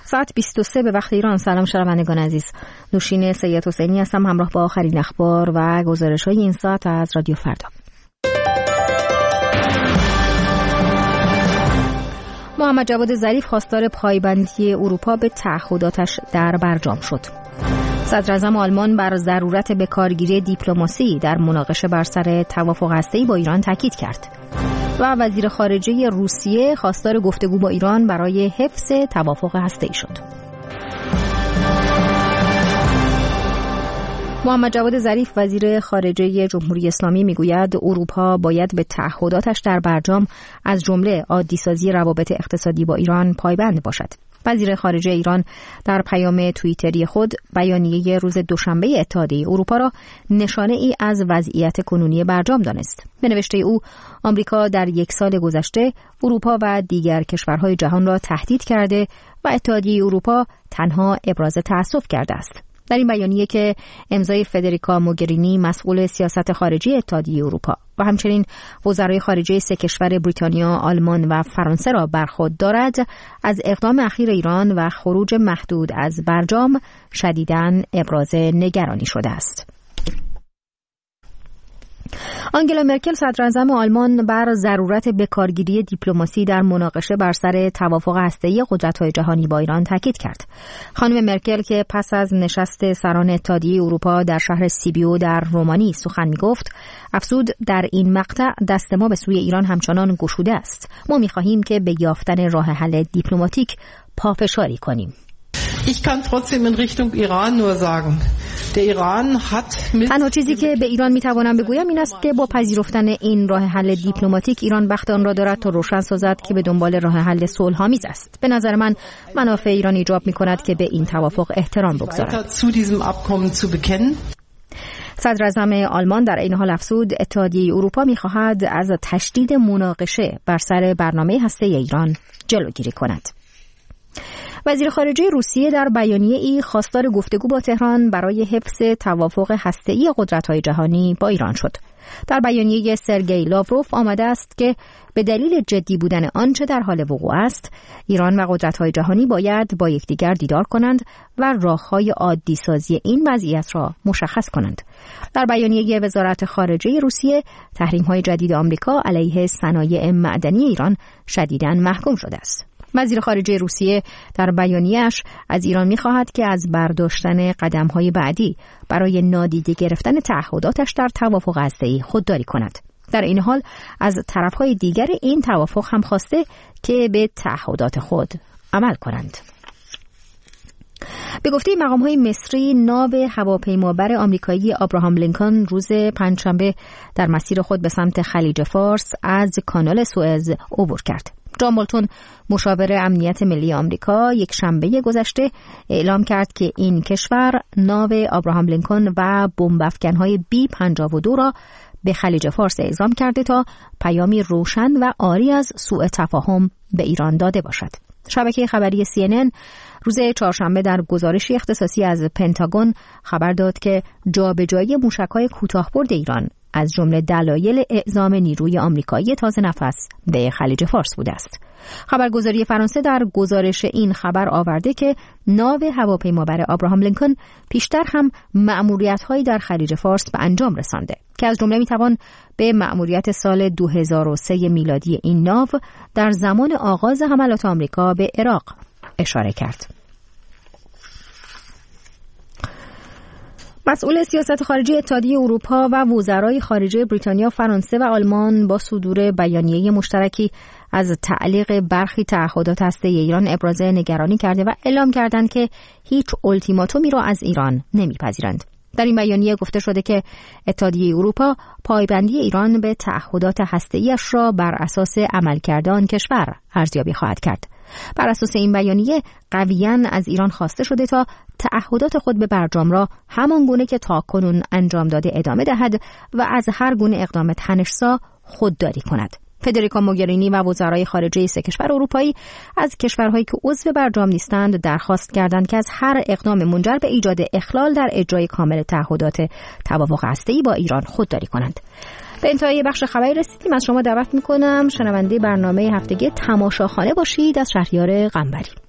ساعت 23 به وقت ایران. سلام شنوندگان عزیز، نوشین سید حسینی هستم همراه با آخرین اخبار و گزارش‌های این ساعت از رادیو فردا. محمد جواد ظریف خواستار پایبندی اروپا به تعهداتش در برجام شد. صدراعظم آلمان بر ضرورت بکارگیری دیپلماسی در مناقشه بر سر توافق هسته‌ای با ایران تاکید کرد و وزیر خارجه روسیه خواستار گفتگو با ایران برای حفظ توافق هسته‌ای شد. محمد جواد ظریف وزیر خارجه جمهوری اسلامی میگوید اروپا باید به تعهداتش در برجام از جمله عادی‌سازی روابط اقتصادی با ایران پایبند باشد. وزیر خارجه ایران در پیام توییتری خود بیانیه روز دوشنبه اتحادیه اروپا را نشانه ای از وضعیت کنونی برجام دانست. به نوشته او، آمریکا در یک سال گذشته اروپا و دیگر کشورهای جهان را تهدید کرده و اتحادیه اروپا تنها ابراز تأسف کرده است. در این بیانیه که امضای فدریکا موگرینی مسئول سیاست خارجی اتحادیه اروپا و همچنین وزرای خارجه سه کشور بریتانیا، آلمان و فرانسه را بر خود دارد، از اقدام اخیر ایران و خروج محدود از برجام شدیداً ابراز نگرانی شده است. آنگلا مرکل صدراعظم آلمان بر ضرورت بکارگیری دیپلماسی در مناقشه بر سر توافق هسته‌ای قدرت‌های جهانی با ایران تاکید کرد. خانم مرکل که پس از نشست سران اتحادیه اروپا در شهر سیبیو در رومانی سخن می‌گفت، افزود در این مقطع دست ما به سوی ایران همچنان گشوده است. ما می‌خواهیم که به یافتن راه حل دیپلماتیک پافشاری کنیم. Ich kann trotzdem in Richtung Iran nur sagen. Der Iran hat تنها چیزی که به ایران میتوانم بگویم این است که با پذیرفتن این راه حل دیپلماتیک ایران بخت آن را دارد تا روشن سازد که به دنبال راه حل صلح‌آمیز است. به نظر من منافع ایران ایجاب می‌کند که به این توافق احترام بگذارد. صدراعظم آلمان در این حال افزود اتحادیه اروپا می‌خواهد از تشدید مناقشه بر سر برنامه هسته‌ای ایران جلوگیری کند. وزیر خارجه روسیه در بیانیه‌ای خواستار گفتگو با تهران برای حفظ توافق هسته‌ای قدرت‌های جهانی با ایران شد. در بیانیه سرگئی لاوروف آمده است که به دلیل جدی بودن آنچه در حال وقوع است، ایران و قدرت‌های جهانی باید با یکدیگر دیدار کنند و راه‌های عادی‌سازی این وضعیت را مشخص کنند. در بیانیه وزارت خارجه روسیه، تحریم‌های جدید آمریکا علیه صنایع معدنی ایران شدیداً محکوم شده است. وزیر خارجه روسیه در بیانیه‌اش از ایران می‌خواهد که از برداشتن قدم‌های بعدی برای نادیده گرفتن تعهداتش در توافق هسته‌ای خودداری کند. در این حال از طرف‌های دیگر این توافق هم خواسته که به تعهدات خود عمل کنند. به گفته مقام‌های مصری، ناو هواپیمابر آمریکایی ابراهام لینکن روز پنجشنبه در مسیر خود به سمت خلیج فارس از کانال سوئز عبور کرد. جان بولتون، مشاور امنیت ملی آمریکا، یک شنبه گذشته اعلام کرد که این کشور ناو ابراهام لینکن و بمب‌افکن‌های B-52 را به خلیج فارس اعزام کرده تا پیامی روشن و عاری از سوء تفاهم به ایران داده باشد. شبکه خبری CNN روز چهارشنبه در گزارشی اختصاصی از پنتاگون خبر داد که جابجایی موشک‌های کوتاه‌برد ایران از جمله دلایل اعزام نیروی آمریکایی تازه نفس به خلیج فارس بوده است. خبرگزاری فرانسه در گزارش این خبر آورده که ناو هواپیمابر ابراهام لینکن پیشتر هم مأموریت‌هایی در خلیج فارس به انجام رسانده که از جمله میتوان به مأموریت سال 2003 میلادی این ناو در زمان آغاز حملات آمریکا به عراق اشاره کرد. مسئول سیاست خارجی اتحادیه اروپا و وزرای خارجه بریتانیا، فرانسه و آلمان با صدور بیانیه مشترکی از تعلیق برخی تعهدات هسته‌ای ایران ابراز نگرانی کرده و اعلام کردند که هیچ التیماتومی را از ایران نمیپذیرند. در این بیانیه گفته شده که اتحادیه اروپا پایبندی ایران به تعهدات هسته‌ایش را بر اساس عملکرد آن کشور ارزیابی خواهد کرد. بر اساس این بیانیه قویاً از ایران خواسته شده تا تعهدات خود به برجام را همان گونه که تاکنون انجام داده ادامه دهد و از هر گونه اقدام تنش‌زا خودداری کند. فدریکا موگرینی و وزرای خارجه سه کشور اروپایی از کشورهایی که عضو برجام نیستند درخواست کردند که از هر اقدام منجر به ایجاد اخلال در اجرای کامل تعهدات توافق هسته‌ای با ایران خودداری کنند. به انتهای بخش خبری رسیدیم. از شما دعوت می‌کنم شنونده برنامه هفتگی تماشاخانه باشید از شهریار قنبری.